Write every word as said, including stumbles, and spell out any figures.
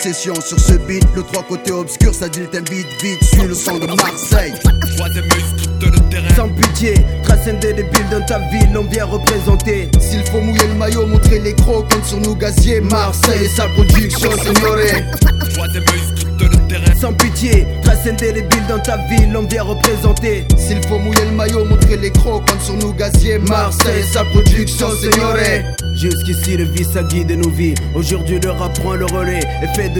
Session sur ce beat, le trois côtés obscur, ça dit le thème vite vite, suis le son de Marseille. Troisième œil scrute le terrain. Sans pitié, trace indélébile dans ta ville, on vient représenter. S'il faut mouiller le maillot, montrer les crocs, compte sur nous gaziers. Marseille, sa production, signoré. Troisième œil scrute le terrain. Sans pitié, trace indélébile dans ta ville, on vient représenter. S'il faut mouiller le maillot, montrer les crocs, compte sur nous gaziers. Marseille, sa production, signoré. Jusqu'ici le vice a guidé nos vies. Aujourd'hui le rap prend le relais et fait de